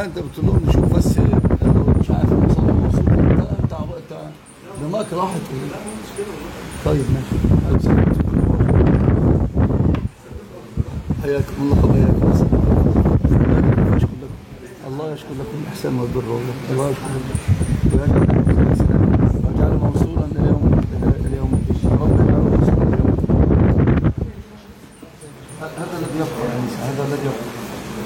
لا انت بتقول لهم نشوف بس لو مش عارف نوصل لموصول انت دماغك راحت. طيب ماشي. حياكم الله وبياكم. الله يشكر لكم الاحسان والبر والله. الله يشكر لكم وجعل موصولا اليوم ربنا هذا الذي يبقى يعني هذا الذي يبقى.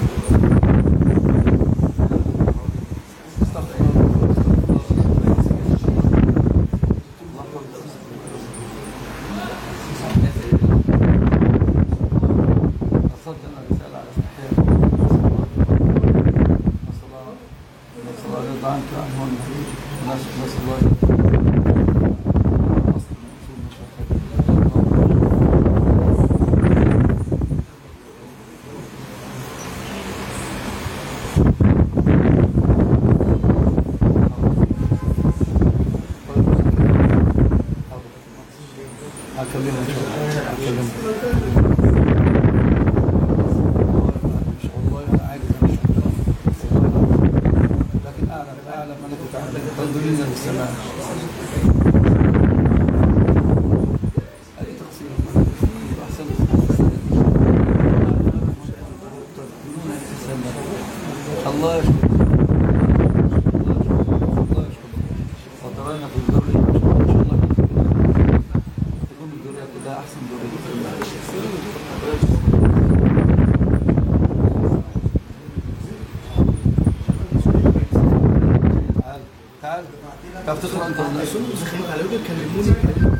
تعرف تقرأ أنت ولا خليك على وجهك كلموني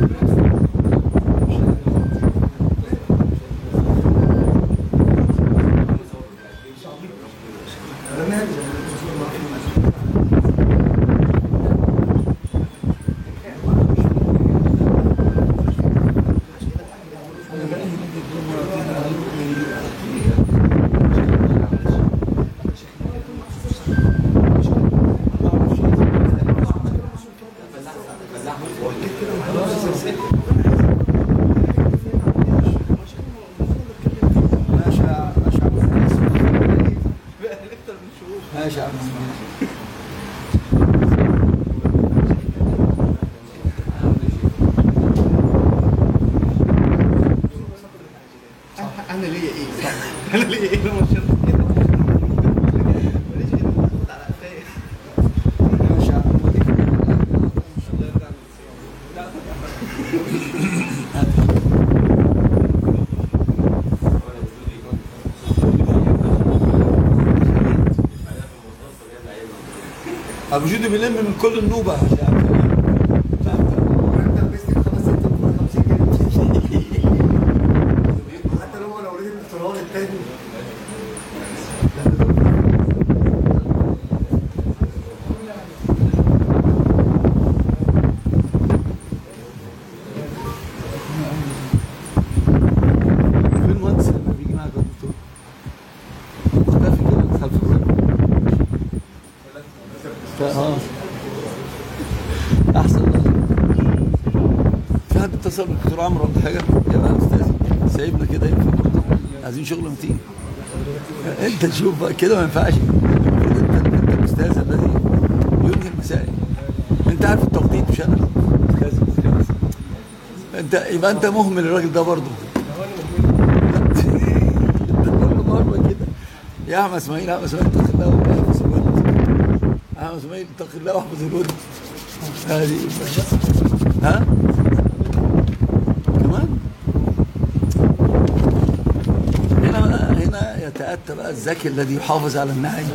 ماشي يا عم. انا ليا ايه؟ انا ليا ايه لما شرط كده؟ ماليش كده باخد على قفايا. ماشي يا عم. الله يرضى ابو جودي بيلم من كل النوبه. حتى لو ريت الطيران التاني فين المهندس اللي بيجي معاك يا دكتور؟ مختفي كده خلف الراجل. احسن. في حد اتصل بالدكتور عمرو ولا حاجه؟ يا استاذ سايبنا كده ينفع؟ عايزين شغل متين. انت تشوف بقى كده ما ينفعش. انت الاستاذ الذي ينهي المسائل. انت عارف التوقيت مش انا. انت يبقى انت مهمل الراجل ده برضه. مره كده يا احمد اسماعيل اتق الله واحفظ الود. احمد اسماعيل اتق الله واحفظ الود. هذه ها كمان هنا يتأتى بقى الذكي الذي يحافظ على النعيم.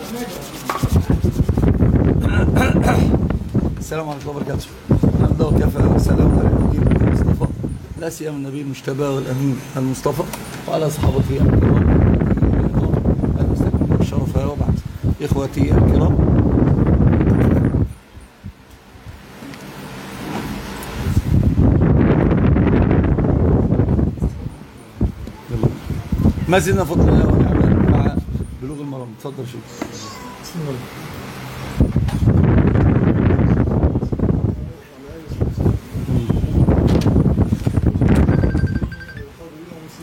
السلام عليكم ورحمة الله وبركاته. الحمد لله وكفى والسلام على النبي المصطفى لا سيما النبي المجتبى والأمين المصطفى وعلى صحابته الكرام المستكملين الشرفاء وبعد. إخوتي الكرام ما زلنا فضل الله ونعمه مع بلوغ المرام. اتفضل شيخ. بسم الله.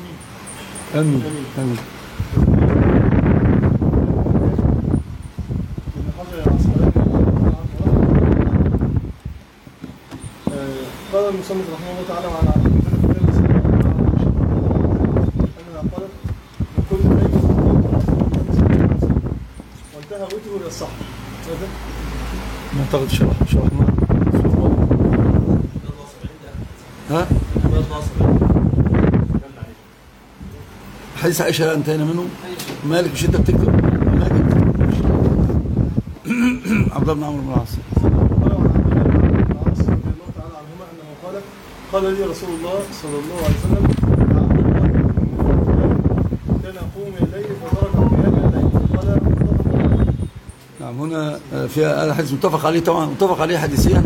امين امين. المصنف رحمه الله تعالى وعلى علي بن ابي طالب انها قالت وكل ليل وانتهى وتره الى الصح. معتقد شرحنا ها حديث عائشة انتهينا منه. مالك مش انت بتكتب مالك عبد الله بن عمرو بن العاص رضي الله تعالى عنهما انه قال لي رسول الله صلى الله عليه وسلم كان يقوم الليل فترك قيام الليل قال. نعم هنا فيها هذا حديث متفق عليه طبعا، متفق عليه حديثيا.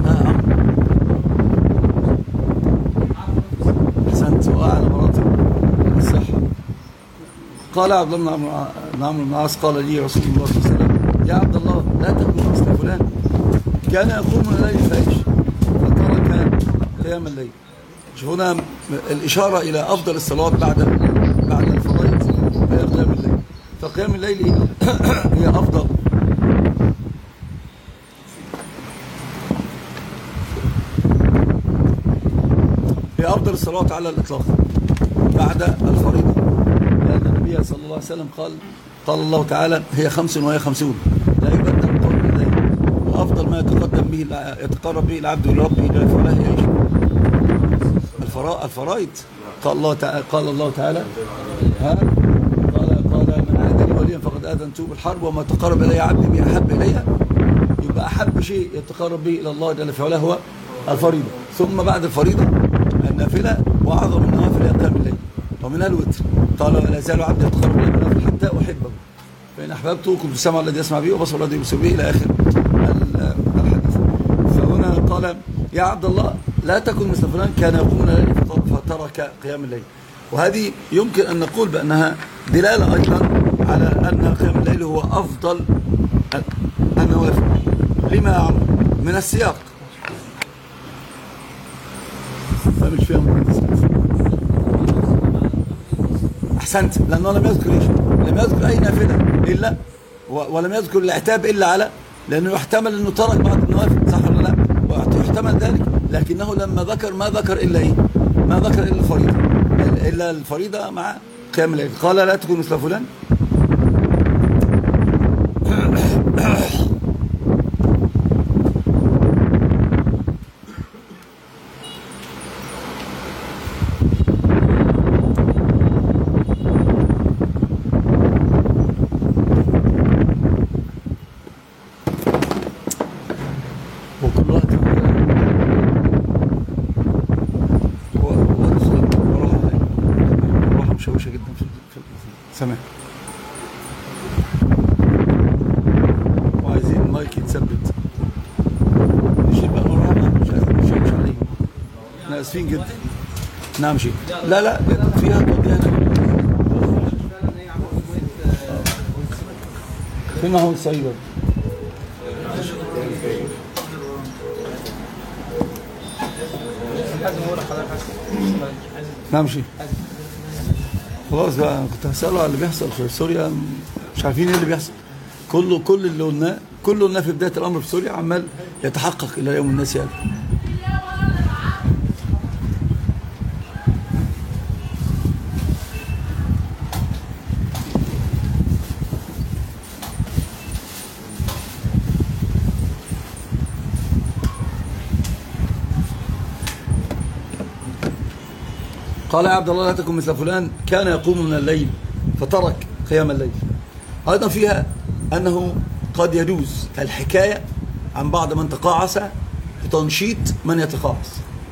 احسنت واعلى مراتب الصحه. قال عبد الله بن عمرو بن العاص قال لي رسول الله صلى الله عليه وسلم يا عبد الله لا تكن مثل فلان كان يقوم الليل فايش فترك قيام الليل. شوف هنا الاشاره الى افضل الصلوات بعد الفرائض هي قيام الليل. فقيام الليل هي افضل الصلوات على الإطلاق بعد الفريضة، لأن النبي صلى الله عليه وسلم قال الله تعالى هي 5 وهي 50 لا يبدل القول بالله، وأفضل ما يتقرب به العبد إلى ربه جل وعلا هي الفرائض. قال الله تعالى قال من عاد لي وليا فقد آذنته بالحرب وما تقرب إلي عبدي بأحب إلي. يبقى أحب شيء يتقرب به إلى الله جل وعلا هو الفريضة، ثم بعد الفريضة النافلة، وأعظم النوافل هي قيام الليل ومنها الوتر. قال ولا يزال عبدي يتقرب إلي بالنافل حتى أحبه فإن أحببته كنت السمع الذي يسمع به وبصر الذي يبصر به إلى آخر الحديث. فهنا قال يا عبد الله لا تكن مثل فلان كان يقوم الليل فترك قيام الليل. وهذه يمكن أن نقول بأنها دلالة أيضا على أن قيام الليل هو أفضل النوافل. لما يا عمرو؟ من السياق. فمش فيهم أحسنت، لأنه لم يذكر إيش؟ لم يذكر أي نافلة إلا ولم يذكر العتاب إلا على، لأنه يحتمل أنه ترك بعض النوافل، صح ولا لا؟ ويحتمل ذلك، لكنه لما ذكر ما ذكر إلا إيه؟ ما ذكر إلا الفريضة، إلا الفريضة مع قيام الليل. قال لا تكون مثل فلان مشوشة جدا في السماء، وعايزين المايك يتثبت. نشيل بقى مرة مش عايزين نشوش عليه، احنا اسفين جدا. نعم شيء لا فيها توديها فين محمود السعيد؟ نعم شيء خلاص بقى. انا كنت هسأله على اللي بيحصل في سوريا، مش عارفين ايه اللي بيحصل. كل اللي قلناه في بداية الأمر في سوريا عمال يتحقق إلى يوم الناس هذا. قال يا عبد الله لا تكن مثل فلان كان يقوم من الليل فترك قيام الليل. أيضا فيها أنه قد يجوز الحكاية عن بعض من تقاعس لتنشيط من يتقاعس.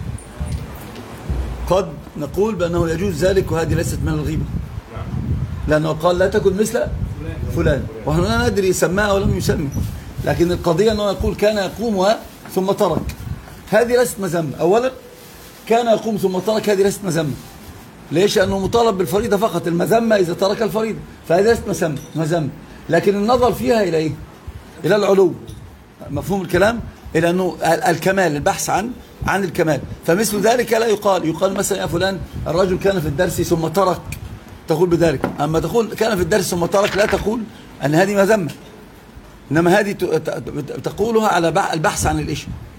قد نقول بأنه يجوز ذلك، وهذه ليست من الغيبة، لأنه قال لا تكن مثل فلان، ونحن لا ندري سماه ولم يسمي، لكن القضية أنه يقول كان يقوم ثم ترك، هذه ليست مذمة. أولا كان يقوم ثم ترك، هذه ليست مذمة. ليش؟ لأنه مطالب بالفريضة فقط، المذمة إذا ترك الفريضة، فهذه ليست مذمة. لكن النظر فيها إلى إيه؟ إلى العلو، مفهوم الكلام؟ إلى أنه الكمال، البحث عن الكمال. فمثل ذلك لا يقال مثلا يا فلان الرجل كان في الدرس ثم ترك، تقول بذلك. أما تقول كان في الدرس ثم ترك لا تقول أن هذه مذمة، إنما هذه تقولها على البحث عن الإيش؟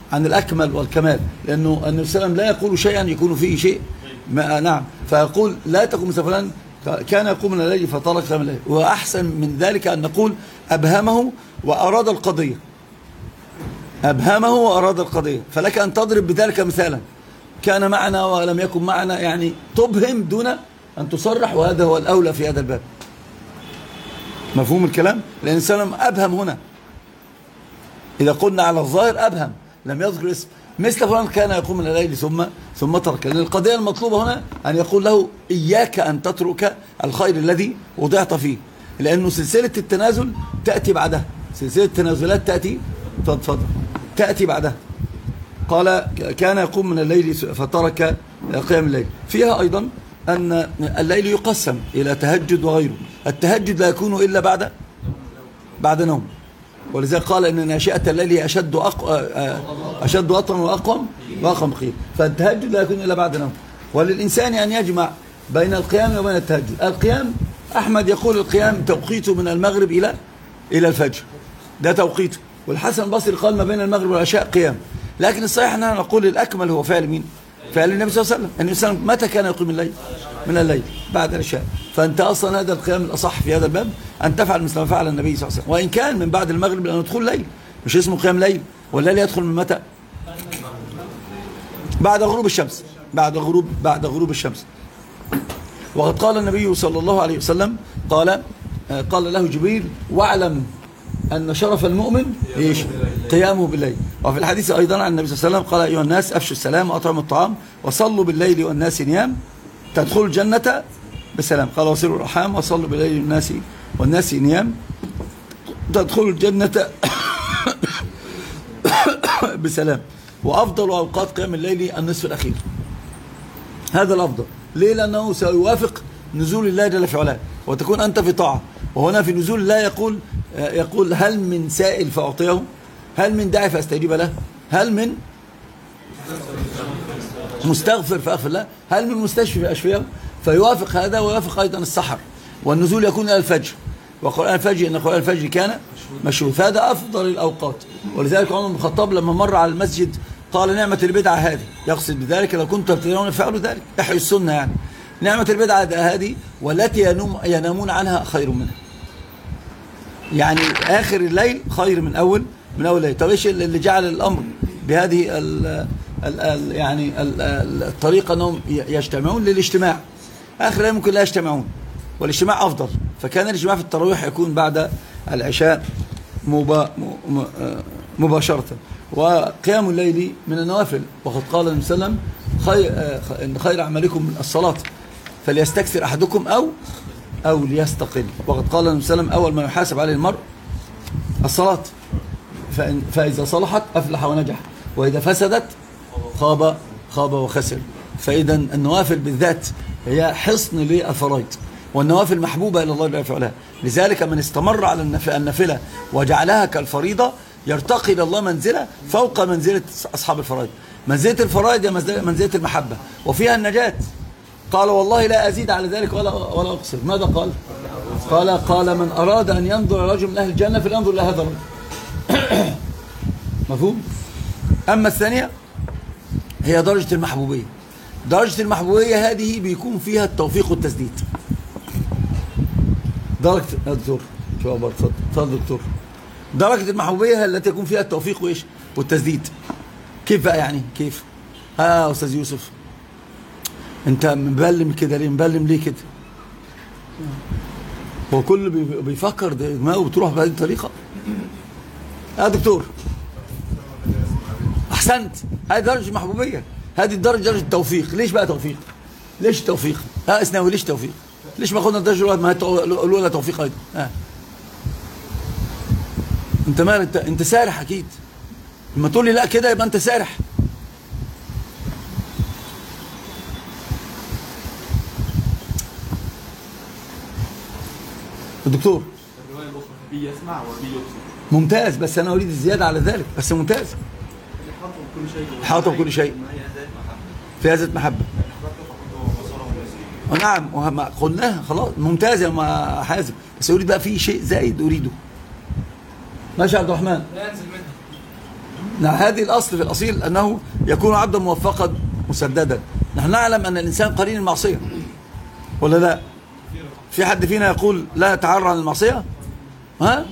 عن الأكمل والكمال، لأنه النبي صلى الله عليه وسلم لا يقول شيئا يكون فيه شيء نعم، فيقول لا تقوم مثل فلان كان يقوم من الليل فترك قيام الليل. وأحسن من ذلك أن نقول أبهمه وأراد القضية، أبهمه وأراد القضية، فلك أن تضرب بذلك مثالا كان معنا ولم يكن معنا، يعني تبهم دون أن تصرح، وهذا هو الأولى في هذا الباب. مفهوم الكلام؟ لأن الإنسان أبهم هنا، إذا قلنا على الظاهر أبهم لم يذكر اسم، مثل فلان كان يقوم من الليل ثم ترك، لأن القضية المطلوبة هنا أن يقول له إياك أن تترك الخير الذي وضعت فيه، لأنه سلسلة التنازل تأتي بعدها، سلسلة التنازلات تأتي بعدها. قال كان يقوم من الليل فترك قيام الليل. فيها أيضا أن الليل يقسم إلى تهجد وغيره، التهجد لا يكون إلا بعد نوم، ولذلك قال إن ناشئة الليل هي أشد وطئا وأقوم قيل، فالتهجد لا يكون إلا بعد نوم. وللإنسان أن يجمع بين القيام وبين التهجد. القيام أحمد يقول القيام توقيته من المغرب إلى الفجر، ده توقيته، والحسن البصري قال ما بين المغرب والعشاء قيام. لكن الصحيح أننا نقول الأكمل هو فعل مين؟ فعل النبي صلى الله عليه وسلم. النبي صلى الله عليه وسلم متى كان يقيم الليل؟ من الليل بعد العشاء. فأنت أصلا هذا القيام الأصح في هذا الباب أن تفعل مثل ما فعل النبي صلى الله عليه وسلم، وإن كان من بعد المغرب لأنه يدخل ليل، مش اسمه قيام ليل، والليل يدخل من متى؟ بعد غروب الشمس، بعد غروب الشمس. وقد قال النبي صلى الله عليه وسلم قال له جبريل واعلم أن شرف المؤمن إيش؟ قيامه بالليل. وفي الحديث أيضا عن النبي صلى الله عليه وسلم قال أيها الناس أفشوا السلام وأطعموا الطعام وصلوا بالليل والناس نيام تدخلوا الجنة بسلام. قال وصلوا الرحام وصلوا بالليل والناس نيام تدخلوا الجنة بسلام. وأفضل أوقات قيام الليل النصف الأخير، هذا الأفضل. ليه؟ لأنه سيوافق نزول الله جل في علاه، وتكون أنت في طاعة. وهنا في نزول الله يقول هل من سائل فأعطيه، هل من داعي فأستجيب له، هل من مستغفر فأغفر له، هل من مستشفي فأشفيه. فيوافق هذا ويوافق أيضا السحر، والنزول يكون إلى الفجر، وقرآن الفجر إن قرآن الفجر كان مشهود، فهذا أفضل الأوقات. ولذلك عمر بن الخطاب لما مر على المسجد قال نعمة البدعة هذه، يقصد بذلك لو كنتم تبتغون فعلوا ذلك، احيوا السنة يعني. نعمة البدعة هذه والتي ينامون عنها خير منها، يعني آخر الليل خير من أول الليل. طب إيش اللي جعل الأمر بهذه يعني الطريقة أنهم يجتمعون للاجتماع؟ آخر الليل ممكن لا يجتمعون، والاجتماع أفضل، فكان الاجتماع في التراويح يكون بعد العشاء مباشرة. وقيام الليل من النوافل، وقد قال النبي صلى الله عليه وسلم إن خير أعمالكم من الصلاة فليستكثر أحدكم أو ليستقل. وقد قال النبي صلى الله عليه وسلم أول ما يحاسب عليه المرء الصلاة، فإذا صلحت أفلح ونجح، وإذا فسدت خاب وخسر. فإذا النوافل بالذات هي حصن للفرائض، والنوافل محبوبة إلى الله جل وعلا. لذلك من استمر على النافلة وجعلها كالفريضة يرتقي إلى الله منزلة فوق منزلة أصحاب الفرائض. منزلة الفرائض هي منزلة المحبة، وفيها النجاة. قال والله لا أزيد على ذلك ولا أقصر. ماذا قال؟ قال من أراد أن ينظر رجل من أهل الجنة فلينظر إلى هذا الرجل. مفهوم؟ أما الثانية هي درجة المحبوبية. درجة المحبوبية هذه بيكون فيها التوفيق والتسديد. درجة دكتور شو أبغى تفضل دكتور. درجة المحبوبية التي يكون فيها التوفيق وإيش والتسديد. كيف بقى يعني؟ كيف؟ أستاذ يوسف أنت مبلم كده ليه؟ مبلم ليه كده؟ هو كل بيفكر دماغه بتروح بهذه الطريقة. دكتور أحسنت، هذه درجة محبوبية، هذه درجة توفيق. ليش بقى توفيق؟ ليش توفيق؟ اسناوي ليش توفيق؟ ليش ما قلنا الدرجة الأولى ما الأولى توفيق أيضا؟ أنت مال أنت سارح أكيد. لما تقول لي لا كده يبقى أنت سارح. الدكتور الرواية الأخرى بي يسمع وبي يبصر. ممتاز، بس أنا أريد الزيادة على ذلك، بس ممتاز. حاطه بكل شيء فيها ذات محبة. نعم قلناها خلاص، ممتاز يا حازم، بس أريد بقى في شيء زائد أريده. ماشي يا عبد الرحمن؟ لا ينزل منها. هذه الأصل في الأصيل أنه يكون عبدا موفقا مسددا. نحن نعلم أن الإنسان قرين المعصية ولا لا؟ في حد فينا يقول لا يتعرى عن المعصية؟ ها؟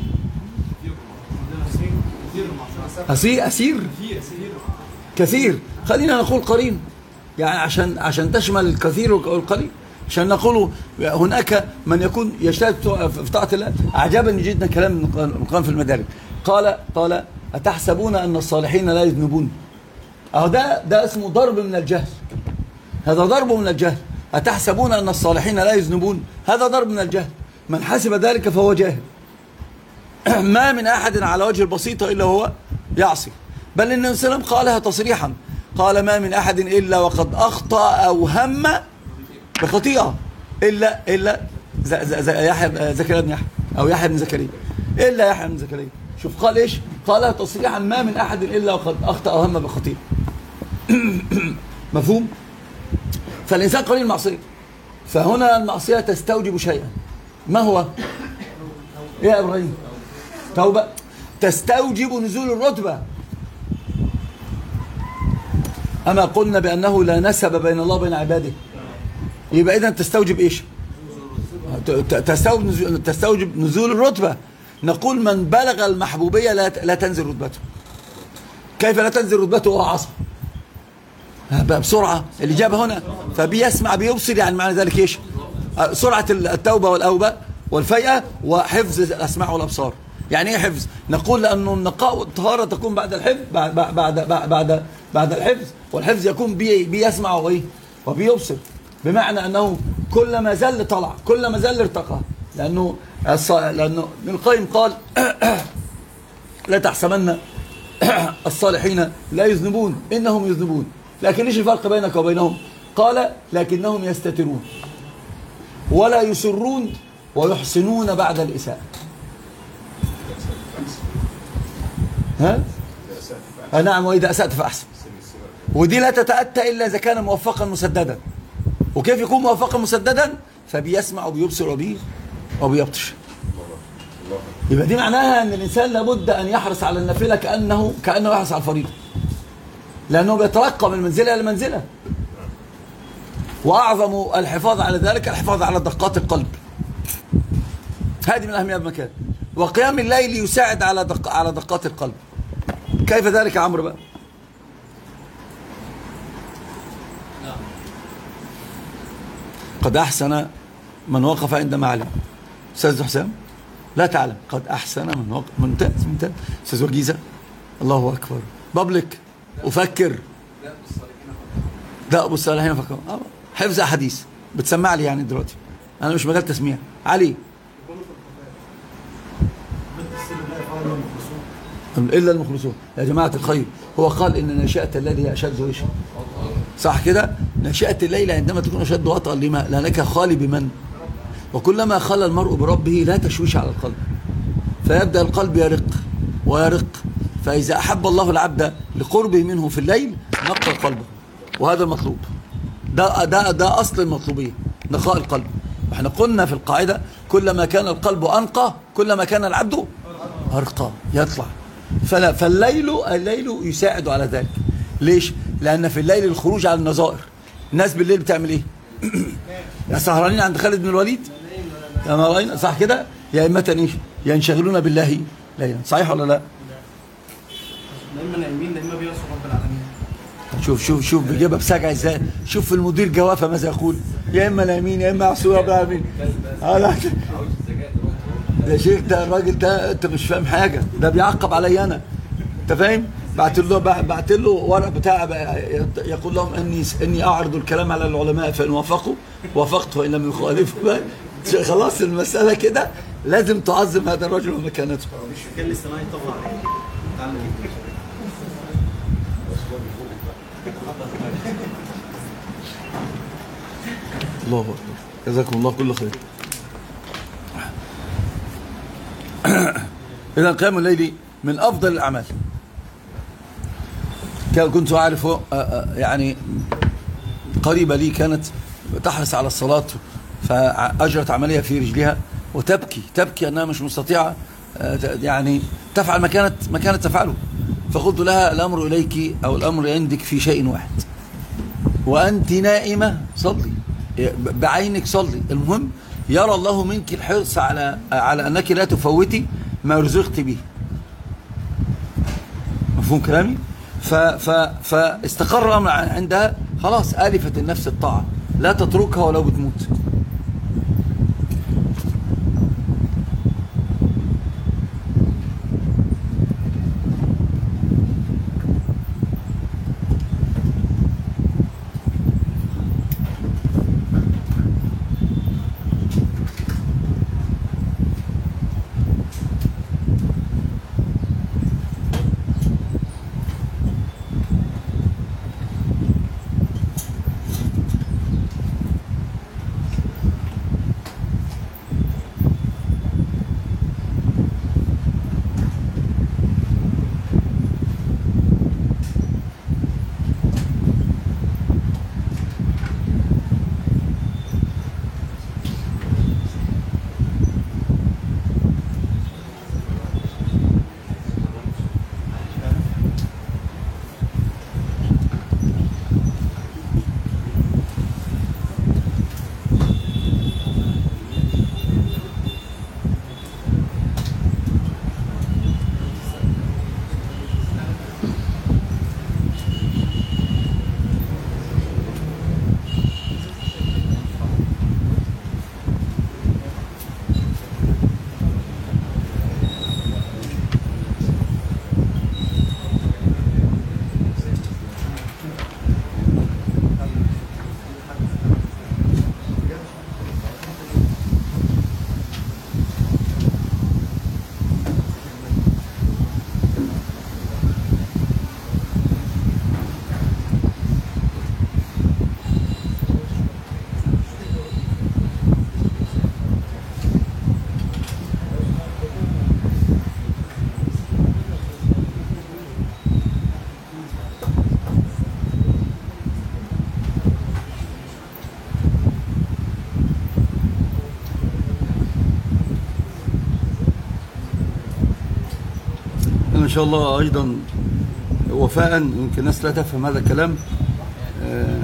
أسير كثير. خلينا نقول قرين، يعني عشان تشمل الكثير والقليل، عشان نقول هناك من يكون يجتهد في طاعة الله. أعجبني جدا كلام القرآن في المدارج. قال أتحسبون أن الصالحين لا يذنبون. أهو ده اسمه ضرب من الجهل. هذا ضرب من الجهل. أتحسبون أن الصالحين لا يذنبون، هذا ضرب من الجهل. من حسب ذلك فهو جاهل. ما من أحد على وجه البسيطة إلا هو يعصي. بل النبي صلى الله عليه وسلم قالها تصريحا، قال ما من أحد إلا وقد أخطأ أو هم بخطيئة إلا يحيى زكريا بن يحيى أو يحيى بن زكريا، إلا يحيى بن زكريا. شوف قال إيش؟ قالها تصريحا، ما من أحد إلا وقد أخطأ أو هم بخطيئة. مفهوم؟ فالإنسان قليل المعصية، فهنا المعصية تستوجب شيئا. ما هو؟ يا إبراهيم توبة تستوجب نزول الرتبة. أما قلنا بأنه لا نسب بين الله وبين عباده، يبقى إذن تستوجب إيش؟ تستوجب نزول الرتبة. نقول من بلغ المحبوبية لا تنزل رتبته. كيف لا تنزل رتبته وهو عصى؟ بسرعة الإجابة هنا، فبيسمع بيبصر، يعني معنى ذلك إيش؟ سرعة التوبة والأوبة والفيئة وحفظ الأسماع والأبصار. يعني إيه حفظ؟ نقول لأنه النقاء والطهارة تكون بعد الحفظ، بعد الحفظ، والحفظ يكون بيسمع وإيه؟ وبيبصر، بمعنى أنه كلما زل طلع، كلما زل ارتقى. لأنه ابن القيم قال لا تحسبن الصالحين لا يذنبون إنهم يذنبون. لكن إيش الفرق بينك وبينهم؟ قال لكنهم يستترون ولا يسرون ويحسنون بعد الإساءة. ها؟ نعم، وإذا أسأت فأحسن. ودي لا تتأتى إلا إذا كان موفقا مسددا. وكيف يكون موفقا مسددا؟ فبيسمع وبيبصر وبيبطش. يبقى دي معناها أن الإنسان لابد أن يحرص على النافلة كأنه يحرص على الفريضة، لأنه بيترقى من منزلة إلى منزلة. وأعظم الحفاظ على ذلك الحفاظ على دقات القلب، هذه من أهمية المكان. وقيام الليل يساعد على دقات القلب. كيف ذلك يا عمرو بقى؟ قد أحسن من وقف عندما علم. أستاذ حسام لا تعلم، قد أحسن من وقف. ممتاز. أستاذ وجيزة الله أكبر. بابليك أفكر لا أبو الصالحين أفكر. حفظ أحاديث بتسمع لي يعني دلوقتي، أنا مش مجال تسميع. علي إلا المخلصون. يا جماعة الخير، هو قال إن ناشئة الليل هي أشد إيش؟ صح كده؟ ناشئة الليل عندما تكون أشد وطئا لما؟ لأنك خالي بمن؟ وكلما خلى المرء بربه لا تشويش على القلب، فيبدأ القلب يرق ويرق. فإذا أحب الله العبد لقربه منه في الليل نقى قلبه، وهذا المطلوب. ده أصل المطلوبية، نقاء القلب. احنا قلنا في القاعدة كلما كان القلب أنقى كلما كان العبد أرقى، يطلع. فالليل يساعد على ذلك. ليش؟ لأن في الليل الخروج على النظائر. الناس بالليل بتعمل إيه؟ يا سهرانين عند خالد بن الوليد يا ما صح كده؟ يا إما إيش؟ ينشغلون بالله ليلا. صحيح ولا لا؟ لا إما نايمين لا إما بيعصوا رب العالمين. شوف بيجيبها بسجع ازاي. شوف المدير جوافه ماذا يقول، يا اما نايمين يا اما يعصوا رب العالمين. يا شيخ ده الراجل ده انت مش فاهم حاجه، ده بيعقب علي انا، انت فاهم؟ بعت له ورق بتاع يقول لهم اني اعرض الكلام على العلماء، فان وافقوا وافقت وان لم يخالفوا. خلاص المساله كده، لازم تعظم هذا الرجل ومكانته. مش كان الاصطناعي طبعا تعمل ايه؟ الله أكبر، جزاكم الله كل خير. إذا قيام الليل من أفضل الأعمال. كنت أعرف يعني قريبة لي كانت تحرص على الصلاة، فأجرت عملية في رجلها وتبكي أنها مش مستطيعة يعني تفعل ما كانت تفعله. فقلت لها الأمر إليك أو الأمر عندك في شيء واحد، وأنت نائمة صلي بعينك صلي، المهم يرى الله منك الحرص على أنك لا تفوتي ما رزقت به. مفهوم كلامي؟ فاستقر الأمر عندها، خلاص آلفت النفس الطاعة، لا تتركها ولو بتموت. إن شاء الله أيضا وفاء، يمكن الناس لا تفهم هذا الكلام.